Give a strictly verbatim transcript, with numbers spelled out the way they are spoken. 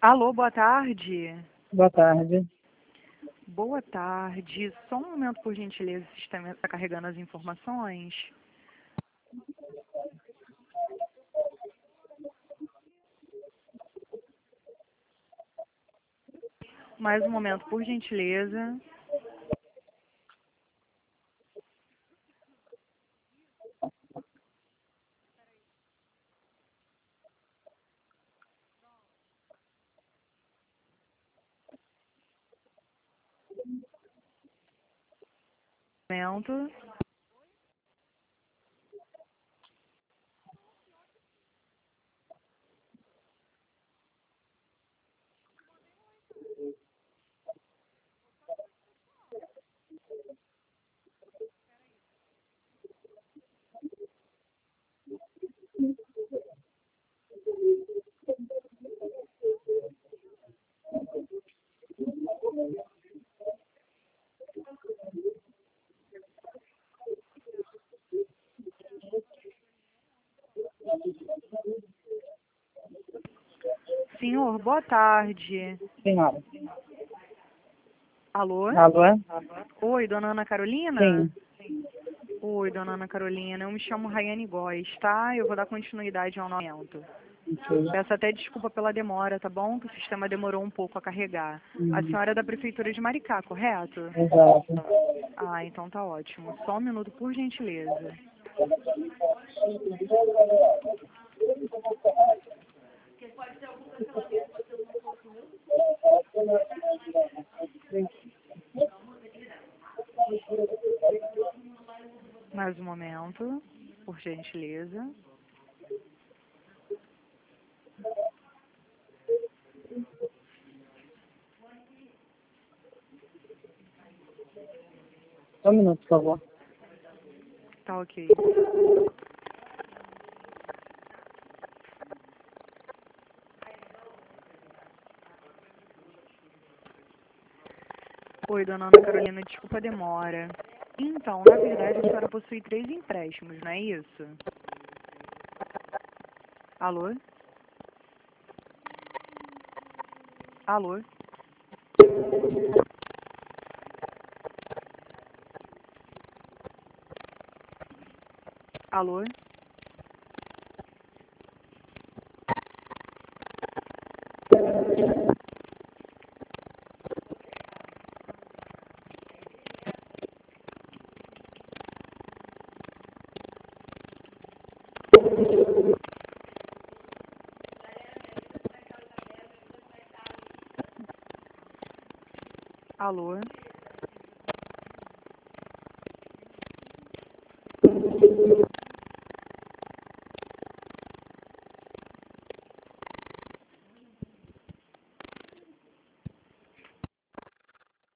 Alô, boa tarde. Boa tarde. Boa tarde. Só um momento, por gentileza, o sistema está carregando as informações. Mais um momento, por gentileza. Momento. Senhor, boa tarde. Senhora. Alô? Alô? Oi, dona Ana Carolina? Sim. Oi, dona Ana Carolina. Eu me chamo Rayane Góes, tá? Eu vou dar continuidade ao momento. Ok. Peço até desculpa pela demora, tá bom? Que o sistema demorou um pouco a carregar. A Hum, senhora é da Prefeitura de Maricá, correto? Exato. Ah, então tá ótimo. Só um minuto, por gentileza. Mais um momento, por gentileza. Só um minuto, por favor. Tá ok. Oi, dona Ana Carolina, desculpa a demora. Então, na verdade, a senhora possui três empréstimos, não é isso? Alô? Alô? Alô? Alô?